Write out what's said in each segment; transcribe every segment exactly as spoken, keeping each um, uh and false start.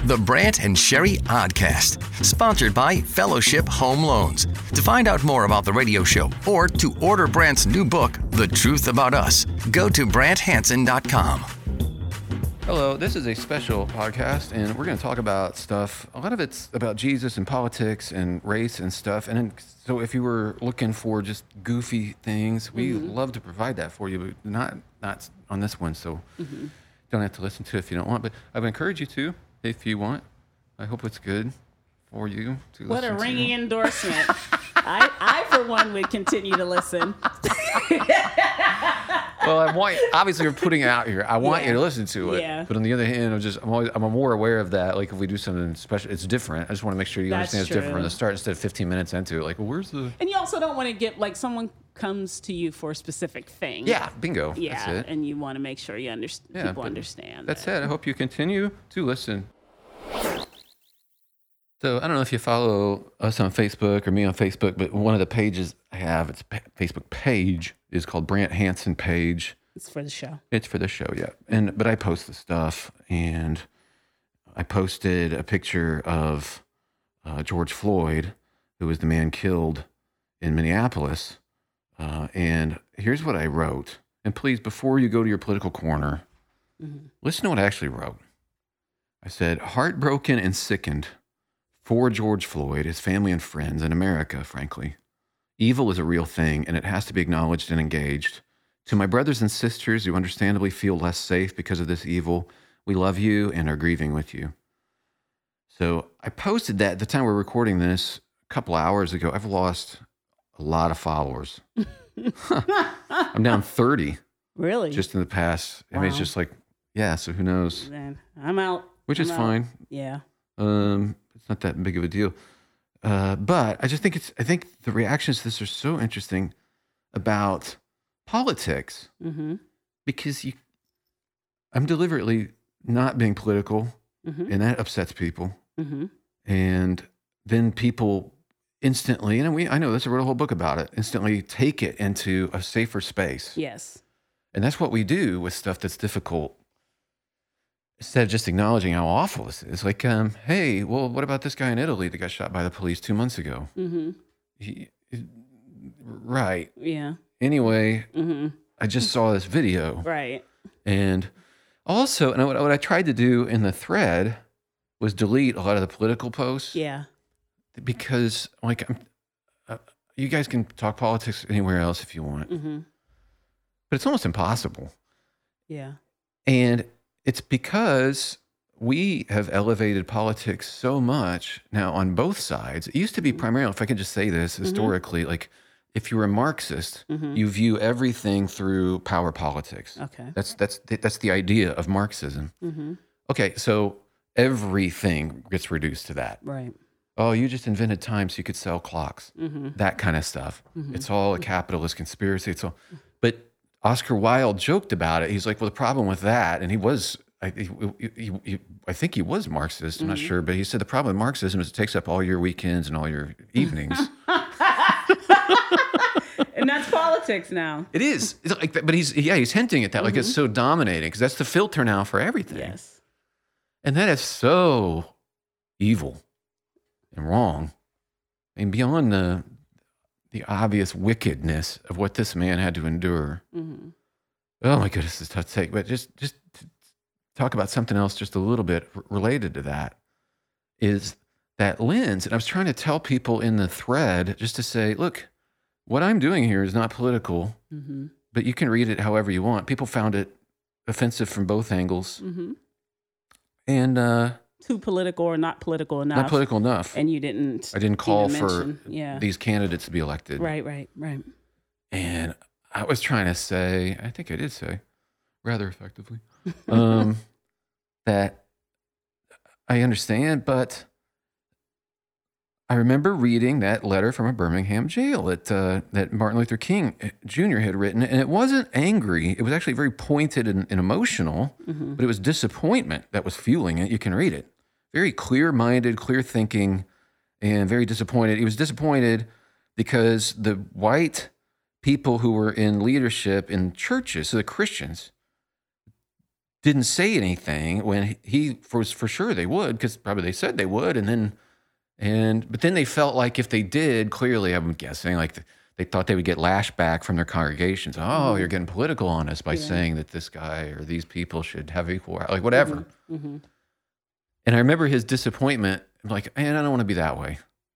the Brant and Sherry Oddcast, sponsored by Fellowship Home Loans. To find out more about the radio show or to order Brant's new book, The Truth About Us, go to brant hansen dot com. Hello, this is a special podcast, and we're going to talk about stuff. A lot of it's about Jesus and politics and race and stuff. And then, so if you were looking for just goofy things, we mm-hmm. love to provide that for you, but not not on this one. So mm-hmm. don't have to listen to it if you don't want. But I would encourage you to, if you want. I hope it's good for you to what listen a ringing to. endorsement. I, I, for one, would continue to listen. Well, I want, obviously we're putting it out here. I want yeah. you to listen to it. Yeah. But on the other hand, I'm just, I'm always, I'm more aware of that. Like if we do something special, it's different. I just want to make sure you That's understand it's true. different from the start instead of fifteen minutes into it. Like, well, where's the... And you also don't want to get, like, someone comes to you for a specific thing. Yeah, bingo. Yeah, That's it. and you want to make sure you under, Yeah, people understand. That's that. it. I hope you continue to listen. So I don't know if you follow us on Facebook or me on Facebook, but one of the pages I have, it's a Facebook page, is called Brant Hansen Page. It's for the show. It's for the show, yeah. And but I post the stuff, and I posted a picture of uh, George Floyd, who was the man killed in Minneapolis. Uh, and here's what I wrote. And please, before you go to your political corner, mm-hmm. listen to what I actually wrote. I said, heartbroken and sickened for George Floyd, his family and friends, and America, frankly. Evil is a real thing, and it has to be acknowledged and engaged. To my brothers and sisters who understandably feel less safe because of this evil, we love you and are grieving with you. So I posted that at the time we're recording this a couple hours ago. I've lost a lot of followers. I'm down thirty. Really? Just in the past. Wow. I mean, it's just like, yeah, so who knows? Man, I'm out. Which I'm is out. fine. Yeah. Um, it's not that big of a deal. Uh, but I just think it's, I think the reactions to this are so interesting about politics mm-hmm. because you, I'm deliberately not being political mm-hmm. and that upsets people. Mm-hmm. And then people instantly, and we, I know this, I wrote a whole book about it, instantly take it into a safer space. Yes. And that's what we do with stuff that's difficult. Instead of just acknowledging how awful this is, like, um, hey, well, what about this guy in Italy that got shot by the police two months ago? Mm-hmm. He, right. Yeah. Anyway, mm-hmm. I just saw this video. Right. And also, and what, what I tried to do in the thread was delete a lot of the political posts. Yeah. Because, like, I'm, uh, you guys can talk politics anywhere else if you want. Mm-hmm. But it's almost impossible. Yeah. And it's because we have elevated politics so much now on both sides. It used to be primarily, if I could just say this historically, mm-hmm. like if you were a Marxist, mm-hmm. you view everything through power politics. Okay. That's that's that's the idea of Marxism. Mm-hmm. Okay, so everything gets reduced to that. Right. Oh, you just invented time so you could sell clocks. Mm-hmm. That kind of stuff. Mm-hmm. It's all a capitalist conspiracy. It's all, but Oscar Wilde joked about it. He's like, well, the problem with that, and he was, I, he, he, he, I think he was Marxist, I'm mm-hmm. not sure, but he said the problem with Marxism is it takes up all your weekends and all your evenings. And that's politics now. It is. It's like, but he's, yeah, he's hinting at that, mm-hmm. like it's so dominating, because that's the filter now for everything. Yes. And that is so evil and wrong. And beyond the, the obvious wickedness of what this man had to endure. Mm-hmm. Oh my goodness, it's tough to take. But just, just to talk about something else just a little bit related to that is that lens. And I was trying to tell people in the thread just to say, look, what I'm doing here is not political, mm-hmm. but you can read it however you want. People found it offensive from both angles. Mm-hmm. And, uh, too political or not political enough. Not political enough. And you didn't. I didn't call for mention, yeah. these candidates to be elected. Right, right, right. And I was trying to say, I think I did say, rather effectively, um, that I understand, but I remember reading that letter from a Birmingham jail that uh, that Martin Luther King Junior had written, and it wasn't angry. It was actually very pointed and, and emotional, mm-hmm. but it was disappointment that was fueling it. You can read it. Very clear-minded, clear-thinking, and very disappointed. He was disappointed because the white people who were in leadership in churches, so the Christians, didn't say anything when he for for sure they would, because probably they said they would, and then and but then they felt like if they did, clearly I'm guessing like they thought they would get lashback from their congregations. Oh, mm-hmm. you're getting political on us by yeah. saying that this guy or these people should have equal, like whatever. Mm-hmm. Mm-hmm. And I remember his disappointment. I'm like, man, I don't want to be that way.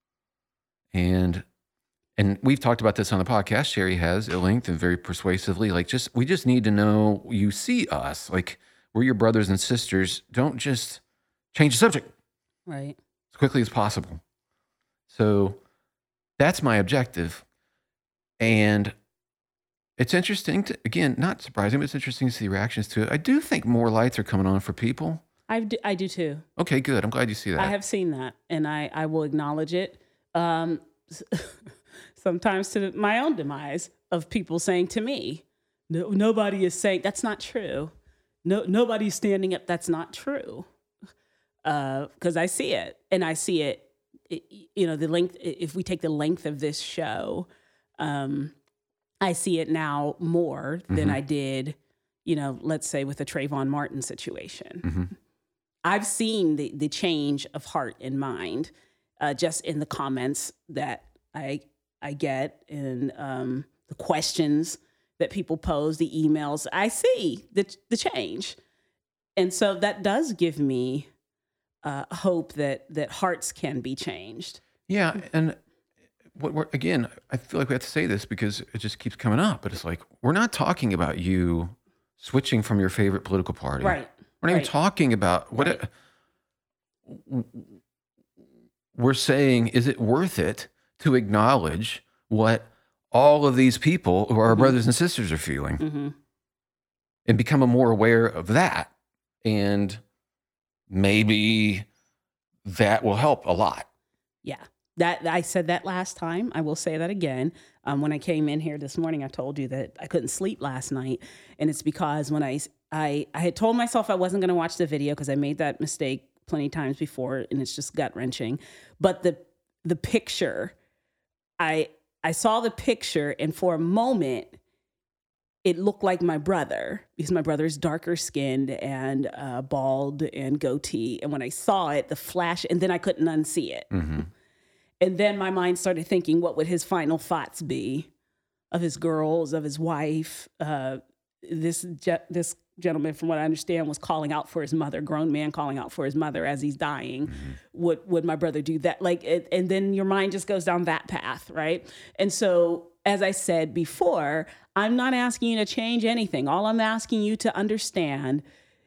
And and we've talked about this on the podcast. Sherry has at length and very persuasively. Like, just we just need to know you see us. Like, we're your brothers and sisters. Don't just change the subject. Right. As quickly as possible. So that's my objective. And it's interesting to, again, not surprising, but it's interesting to see reactions to it. I do think more lights are coming on for people. I do, I do too. Okay, good. I'm glad you see that. I have seen that, and I, I will acknowledge it. Um, sometimes to my own demise of people saying to me, no, nobody is saying, that's not true. No, nobody's standing up. That's not true. Uh, cause I see it, and I see it, it, you know, the length, if we take the length of this show, um, I see it now more mm-hmm. than I did, you know, let's say with the Trayvon Martin situation. Mm-hmm. I've seen the, the change of heart and mind, uh, just in the comments that I, I get, and, um, the questions that people pose, the emails. I see the the change. And so that does give me uh, hope that that hearts can be changed. Yeah, and what we're, again, I feel like we have to say this because it just keeps coming up, but it's like, we're not talking about you switching from your favorite political party. Right. We're not right. even talking about what right. it, we're saying, is it worth it to acknowledge what all of these people who are our mm-hmm. brothers and sisters are feeling mm-hmm. and become more aware of that. And maybe that will help a lot. Yeah. That I said that last time. I will say that again. Um, when I came in here this morning, I told you that I couldn't sleep last night. And it's because when I, I, I had told myself I wasn't going to watch the video because I made that mistake plenty of times before, and it's just gut wrenching. But the, the picture, I, I saw the picture, and for a moment, it looked like my brother, because my brother is darker skinned and uh, bald and goatee. And when I saw it, the flash, and then I couldn't unsee it. Mm-hmm. And then my mind started thinking, what would his final thoughts be of his girls, of his wife? Uh, this ge- this gentleman, from what I understand, was calling out for his mother, grown man calling out for his mother as he's dying. Mm-hmm. Would would my brother do that? Like, it, and then your mind just goes down that path, right? And so, as I said before, I'm not asking you to change anything. All I'm asking you to understand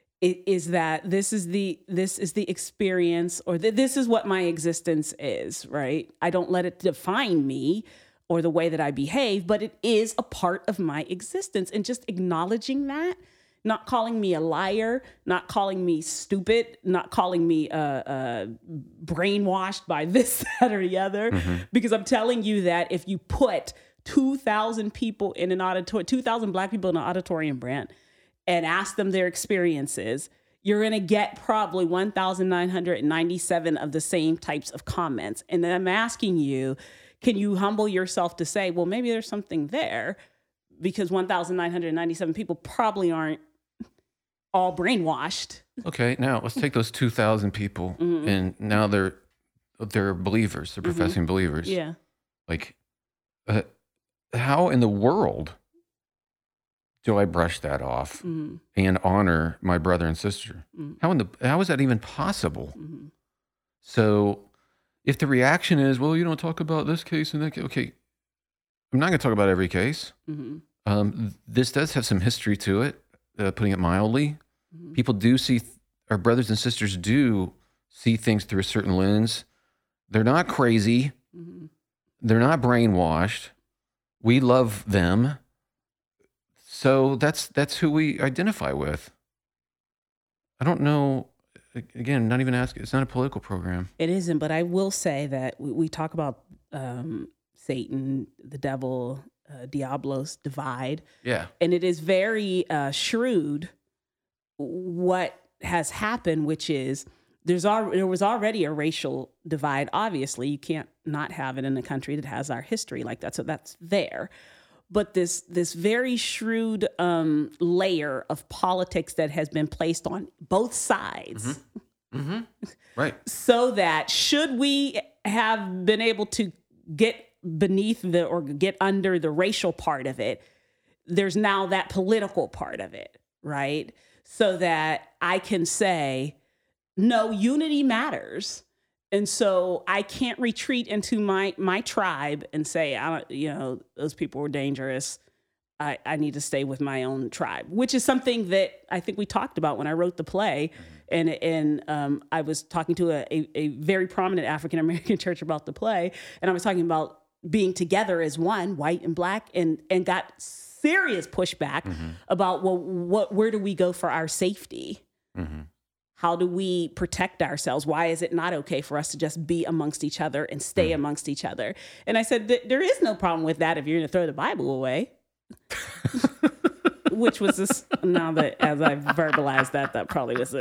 is that this is the this is the experience, or th- this is what my existence is, right? I don't let it define me or the way that I behave, but it is a part of my existence. And just acknowledging that, not calling me a liar, not calling me stupid, not calling me uh, uh, brainwashed by this, that, or the other, mm-hmm. because I'm telling you that if you put two thousand people in an auditorium, two thousand Black people in an auditorium, Brant, and ask them their experiences, you're going to get probably one thousand nine hundred ninety-seven of the same types of comments. And then I'm asking you, can you humble yourself to say, well, maybe there's something there, because one thousand nine hundred ninety-seven people probably aren't all brainwashed. Okay, now let's take those two thousand people, mm-hmm. and now they're they're believers, they're professing mm-hmm. believers. Yeah. Like, uh, how in the world do I brush that off mm-hmm. and honor my brother and sister? Mm-hmm. How in the how is that even possible? Mm-hmm. So, if the reaction is, well, you don't talk about this case and that case, okay, I'm not going to talk about every case. Mm-hmm. Um, this does have some history to it, uh, putting it mildly. Mm-hmm. People do see, th- our brothers and sisters do see things through a certain lens. They're not crazy. Mm-hmm. They're not brainwashed. We love them. So that's that's who we identify with. I don't know. Again, not even asking. It's not a political program. It isn't, but I will say that we, we talk about um, Satan, the devil, uh, Diablos divide. Yeah. And it is very uh, shrewd what has happened, which is there's al- there was already a racial divide. Obviously, you can't not have it in a country that has our history like that. So that's there. but this this very shrewd um, layer of politics that has been placed on both sides. Mm-hmm. Mm-hmm. Right. So that should we have been able to get beneath the or get under the racial part of it, there's now that political part of it, right? So that I can say, no, unity matters. And so I can't retreat into my my tribe and say, I don't, you know, those people were dangerous. I, I need to stay with my own tribe, which is something that I think we talked about when I wrote the play. And and um, I was talking to a, a, a very prominent African-American church about the play. And I was talking about being together as one, white and black, and, and got serious pushback mm-hmm. about, well, what, where do we go for our safety? Mm-hmm. How do we protect ourselves? Why is it not okay for us to just be amongst each other and stay mm. amongst each other? And I said, there is no problem with that if you're going to throw the Bible away. Which was this, now that as I verbalized that, that probably was it.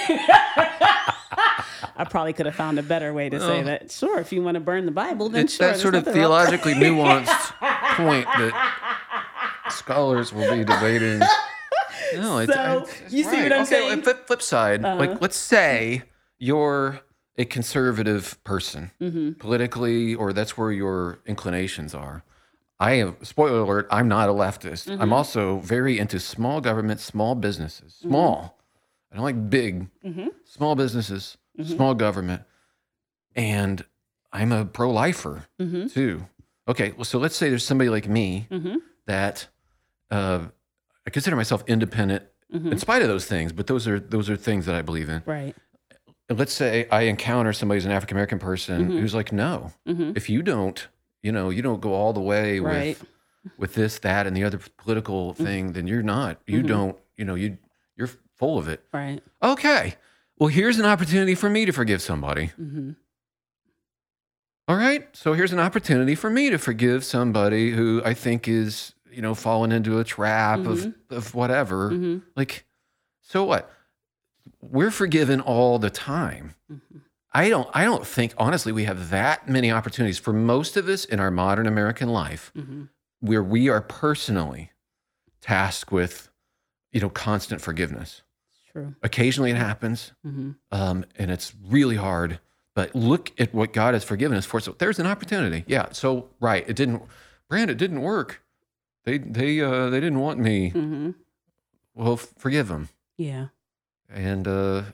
I probably could have found a better way to say oh. that. Sure, if you want to burn the Bible, then it's sure. That sort of theologically nuanced point that scholars will be debating. No, it's, so it's, it's you right. see what I'm okay, saying? Flip, flip side, uh-huh. like let's say you're a conservative person mm-hmm. politically, or that's where your inclinations are. I am, spoiler alert, I'm not a leftist. Mm-hmm. I'm also very into small government, small businesses. Small. Mm-hmm. I don't like big. Mm-hmm. Small businesses, mm-hmm. small government. And I'm a pro-lifer mm-hmm. too. Okay, well, so let's say there's somebody like me mm-hmm. that uh, I consider myself independent mm-hmm. in spite of those things, but those are those are things that I believe in. Right. And let's say I encounter somebody who's an African-American person mm-hmm. who's like, no, mm-hmm. if you don't, you know, you don't go all the way right. with with this, that, and the other political thing, mm-hmm. then you're not. You mm-hmm. don't, you know, you you're full of it. Right. Okay. Well, here's an opportunity for me to forgive somebody. Mm-hmm. All right. So here's an opportunity for me to forgive somebody who I think is, you know, fallen into a trap mm-hmm. of, of whatever. Mm-hmm. Like, so what? We're forgiven all the time. Mm-hmm. I don't, I don't think, honestly, we have that many opportunities for most of us in our modern American life mm-hmm. where we are personally tasked with, you know, constant forgiveness. True. Occasionally it happens, mm-hmm. um, and it's really hard. But look at what God has forgiven us for. So there's an opportunity. Yeah. So right, it didn't, Brand, it didn't work. They they uh, they didn't want me. Mm-hmm. Well, f- forgive them. Yeah. And uh,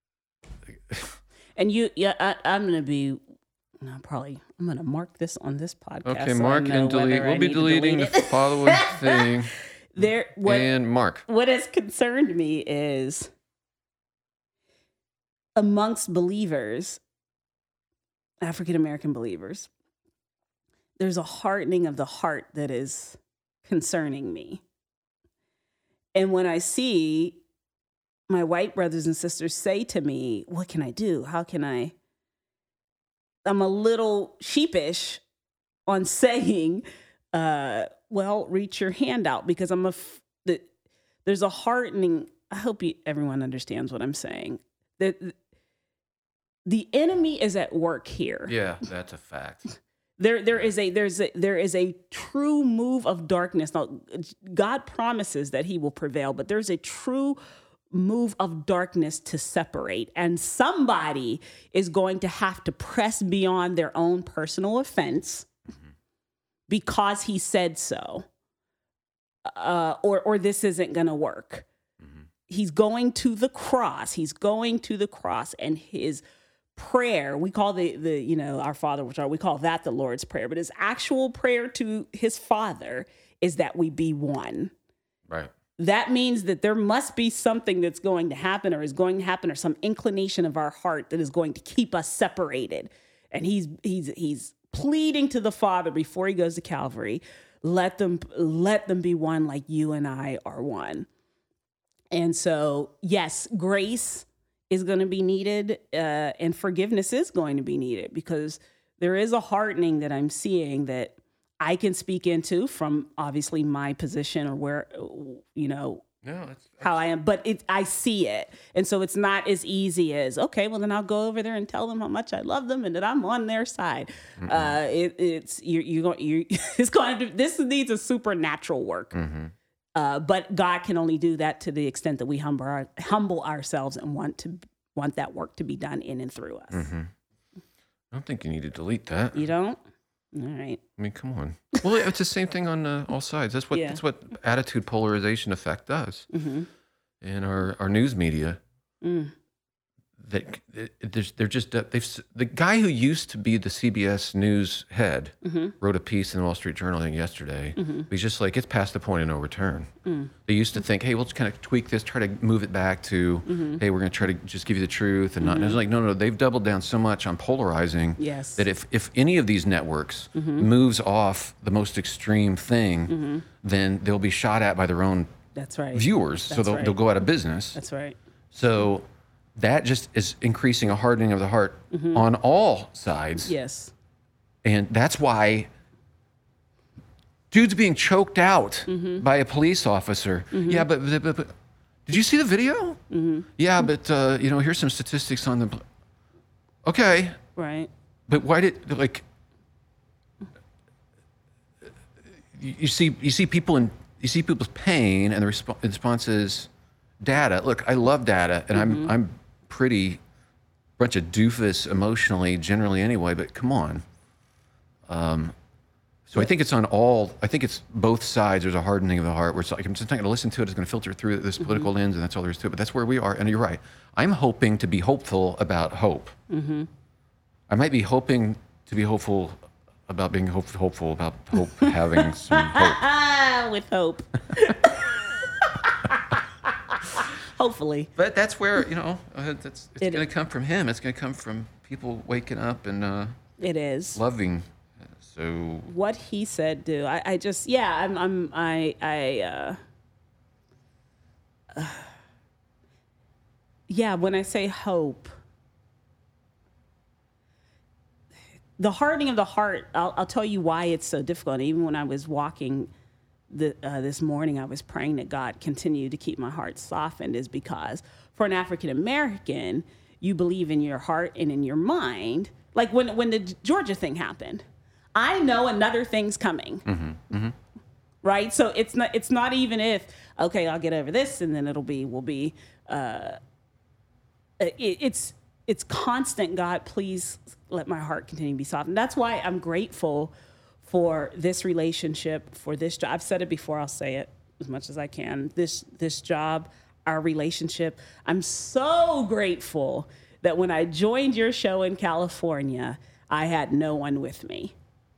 and you, yeah, I, I'm gonna be. No, probably I'm gonna mark this on this podcast. Okay, so mark and delete. We'll be deleting delete the following thing. There, what, and mark. What has concerned me is amongst believers, African American believers, there's a hardening of the heart that is concerning me. And when I see my white brothers and sisters say to me, what can I do? How can I? I'm a little sheepish on saying, uh, well, reach your hand out, because I'm a, f- the, there's a hardening. I hope you, everyone understands what I'm saying. The, the enemy is at work here. Yeah, that's a fact. There, there is a there's a there is a true move of darkness. Now, God promises that He will prevail, but there's a true move of darkness to separate, and somebody is going to have to press beyond their own personal offense mm-hmm. because He said so, uh, or or this isn't going to work. Mm-hmm. He's going to the cross. He's going to the cross, and His prayer, we call the, the, you know, our Father, which are, we call that the Lord's Prayer, but his actual prayer to his Father is that we be one. Right. That means that there must be something that's going to happen or is going to happen, or some inclination of our heart that is going to keep us separated. And he's, he's, he's pleading to the Father before he goes to Calvary, let them, let them be one like you and I are one. And so, yes, grace is going to be needed, uh, and forgiveness is going to be needed, because there is a hardening that I'm seeing that I can speak into from obviously my position, or where, you know, No, that's, that's how I am, but it, I see it. And so it's not as easy as, okay, well then I'll go over there and tell them how much I love them and that I'm on their side. Mm-hmm. Uh, it, it's, you you going, you it's going to, this needs a supernatural work. Mm-hmm. Uh, but God can only do that to the extent that we humble, our, humble ourselves and want to, want that work to be done in and through us. Mm-hmm. I don't think you need to delete that. You don't? All right. I mean, come on. Well, it's the same thing on uh, all sides. That's what Yeah. that's what attitude polarization effect does. Mm-hmm. In our, our news media, Mm. that there's they're just uh, they've the guy who used to be the C B S News head Mm-hmm. wrote a piece in the Wall Street Journal I think yesterday. Mm-hmm. He's just like, it's past the point of no return. Mm. They used to think, hey, we'll just kind of tweak this, try to move it back to, Mm-hmm. hey, we're going to try to just give you the truth and not. And it's like, no, no, they've doubled down so much on polarizing Yes. that if if any of these networks Mm-hmm. moves off the most extreme thing, Mm-hmm. then they'll be shot at by their own That's right. viewers, so That's they'll, right. they'll go out of business. That's right. So that just is increasing a hardening of the heart on all sides. Yes. And that's why dude's being choked out by a police officer. Yeah, but, but, but, but did you see the video? Yeah, but, uh, you know, here's some statistics on the... Okay, Right. but why did, like... You, you see you see people in... You see people's pain, and the resp- response is data. Look, I love data, and I'm I'm pretty bunch of doofus emotionally, generally anyway. But come on. Um, so I think it's on all. I think it's both sides. There's a hardening of the heart where it's like I'm just not going to listen to it. It's going to filter through this political lens, and that's all there is to it. But that's where we are. And you're right. I'm hoping to be hopeful about hope. Mm-hmm. I might be hoping to be hopeful about being hope, hopeful about hope having some hope. Ah, with hope. Hopefully. But that's where, you know, uh, that's it's It- going to come from him. It's going to come from people waking up and uh, It is. loving. So What he said, do I, I just yeah, I'm I'm I I uh, uh yeah, when I say hope, the hardening of the heart, I'll, I'll tell you why it's so difficult. Even when I was walking the, uh, this morning, I was praying that God continue to keep my heart softened, is because for an African American, you believe in your heart and in your mind. Like when, when the Georgia thing happened, I know another thing's coming. mm-hmm, mm-hmm. Right? So it's not, it's not even if, okay, I'll get over this and then it'll be, will be, uh, it, it's, it's constant. God, please let my heart continue to be soft. And that's why I'm grateful for this relationship, for this job. I've said it before, I'll say it as much as I can. This this job, our relationship. I'm so grateful that when I joined your show in California, I had no one with me.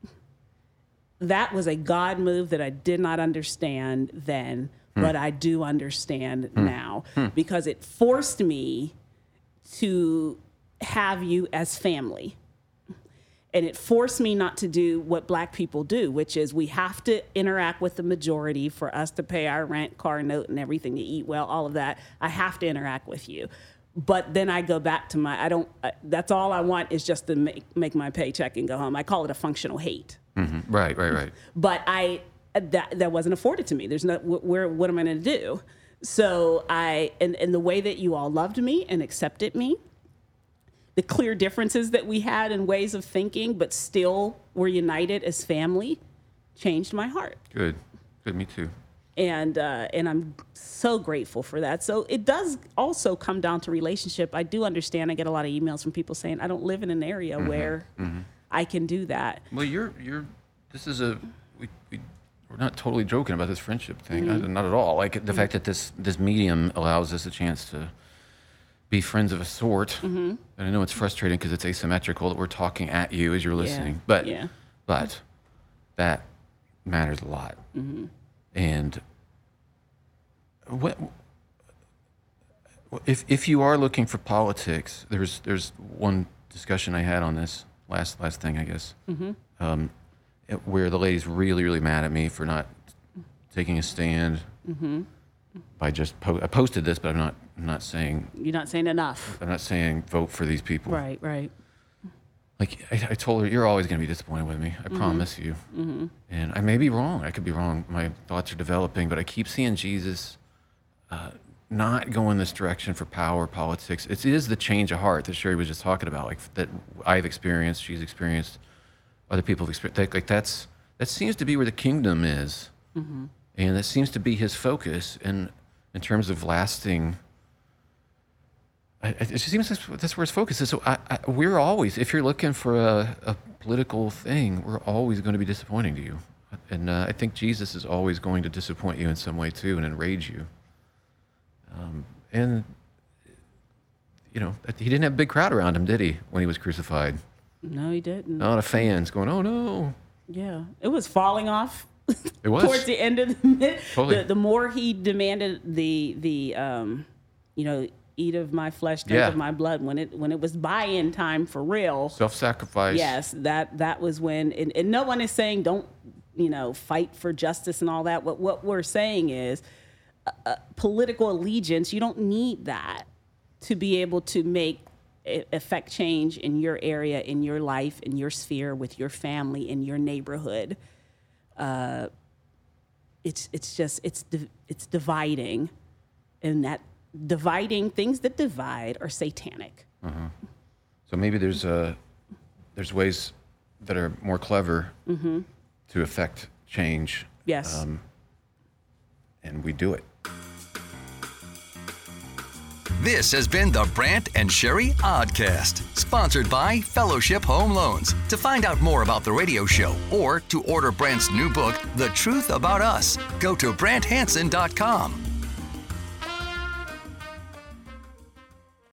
That was a God move that I did not understand then, hmm. but I do understand hmm. now hmm. because it forced me to have you as family. And it forced me not to do what Black people do, which is we have to interact with the majority for us to pay our rent, car note, and everything, to eat well, all of that. I have to interact with you. But then I go back to my, I don't, uh, that's all I want is just to make, make my paycheck and go home. I call it a functional hate. Mm-hmm. Right, right, right. But I, that, that wasn't afforded to me. There's no, where, what am I going to do? So I, and, and the way that you all loved me and accepted me, the clear differences that we had in ways of thinking, but still were united as family, changed my heart. Good, good, me too. And uh, and I'm so grateful for that. So it does also come down to relationship. I do understand. I get a lot of emails from people saying I don't live in an area mm-hmm. where mm-hmm. I can do that. Well, you're you're. This is a we, we we're not totally joking about this friendship thing. Mm-hmm. Not at all. Like the mm-hmm. fact that this this medium allows us a chance to be friends of a sort. Mm-hmm. And I know it's frustrating because it's asymmetrical that we're talking at you as you're listening. Yeah. But yeah. but that matters a lot. Mm-hmm. And what if if you are looking for politics? There's there's one discussion I had on this last last thing I guess, mm-hmm. um, it, where the lady's really really mad at me for not taking a stand. Mm-hmm. By just po- I posted this, but I'm not I'm not saying you're not saying enough. I'm not saying vote for these people. Right, right. Like I, I told her, you're always going to be disappointed with me. I mm-hmm. promise you. Mm-hmm. And I may be wrong. I could be wrong. My thoughts are developing, but I keep seeing Jesus uh, not go in this direction for power, politics. It is the change of heart that Sherry was just talking about, like that I've experienced, she's experienced, other people have experienced. Like, like that's that seems to be where the kingdom is, mm-hmm. and that seems to be his focus. And in terms of lasting, I, it just seems that's, that's where his focus is. So I, I, we're always, if you're looking for a, a political thing, we're always going to be disappointing to you. And uh, I think Jesus is always going to disappoint you in some way too, and enrage you. Um, and you know, he didn't have a big crowd around him, did he, when he was crucified? No, he didn't. A lot of fans going, "Oh no!" Yeah, it was falling off. It was towards the end of the, totally. the the more he demanded the the um, you know, eat of my flesh, drink Yeah. of my blood. When it when it was buy-in time for real, Self-sacrifice. yes, that that was when. And, and no one is saying don't, you know, fight for justice and all that. What what we're saying is, uh, uh, political allegiance. You don't need that to be able to make affect change in your area, in your life, in your sphere, with your family, in your neighborhood. Uh, it's it's just it's di- it's dividing, and that dividing things that divide are satanic. Uh-huh. So maybe there's uh there's ways that are more clever mm-hmm. to affect change. Yes, um, and we do it. This has been the Brant and Sherry Oddcast, sponsored by Fellowship Home Loans. To find out more about the radio show or to order Brant's new book, The Truth About Us, go to Brant Hansen dot com.